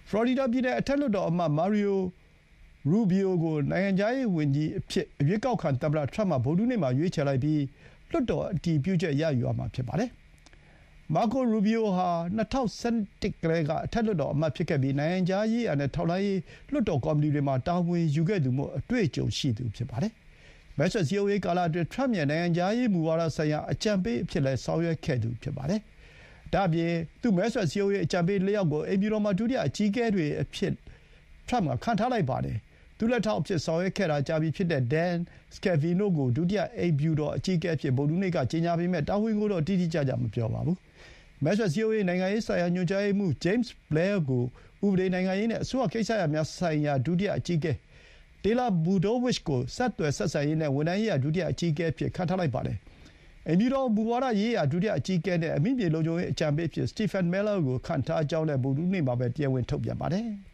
ဖလော်ရီဒါပြည်နယ်အထက်လွှတ်တော်အမတ်မာရီယိုရူဘီယိုကိုနိုင်ငံခြားရေးဝန်ကြီးအဖြစ်ရွေးကောက်ခံသမ္မတထရမ့်ကဗုဒ္ဓဟူးနေ့မှာရွေးချယ်လိုက်ပြီးလွှတ်တော်အတည်ပြုချက်ရယူရမှာဖြစ်ပါတယ်။မာကိုရူဘီယိုဟာ2011ကတည်းကအထက်လွှတ်တော်အမတ်ဖြစ်ခဲ့ပြီးနိုင်ငံခြားရေးနဲ့ထောက်လှမ်းရေးလွှတ်တော်ကော်မတီတွေမှာတာဝန်ယူခဲ့သူမို့အတွေ့အကြုံရှိသူဖြစ်ပါတယ်။မဲဆွယ်စည်းရုံးရေးကာလအတွင်းထရမ့်ရဲ့နိုင်ငံခြားရေးမူဝါဒဆိုင်ရာအကြံပေးအဖြစ်လည်းဆောင်ရွက်ခဲ့သူဖြစ်ပါတယ်။ဒါ့အပြင်သူ့မဲဆွယ်စည်းရုံးရေးအကြံပေး၄ယောက်ကိုအိမ်ဖြူတော်မှာဒုတိယအကြီးအကဲတွေအဖြစ်ထရမ့်ကခန့်ထားလိုက်ပါတယ်။သူ့လက်ထောက်အဖြစ်ဆောင်ရွက်ခဲ့တာကြာပြီဖြစ်တဲ့ဒန်စကယ်ဗီနိုကိုဒုတိယအိမ်ဖြူတော်အကြီးအကဲအဖြစ်ဗုဒ္ဓဟူးနေ့ကကြေညာပေမဲ့တာဝန်ကိုတော့တိတိကျကျမပြောပါဘူး။မဲဆွယ်စည်းရုံးရေးနိုင်ငံရေးဆိုင်ရာညွှန်ကြားရေးမှူးဂျိမ်းစ်ဘလဲကိုဥပဒေနိုင်ငံရေးနဲ့အစိုးရကိစ္စရပ်များဆိုင်ရာဒုတိယအကြီးအကဲတေလာဘူဒိုဝစ်ကိုဆက်သွယ်ဆက်ဆံရေးနဲ့ဝန်ထမ်းရေးရာဒုတိယအကြီးအကဲအဖြစ်ခန့်ထားလိုက်ပါတယ်။အိမ်ဖြူတော်မူဝါဒရေးရာဒုတိယအကြီးအကဲနဲ့အမိမြေလုံခြုံရေးအကြံပေးအဖြစ်စတီဖန်မဲလာကိုခန့်ထားကြောင်းလည်းဗုဒ္ဓဟူးနေ့မှာပဲတရားဝင်ထုတ်ပြန်ပါတယ်။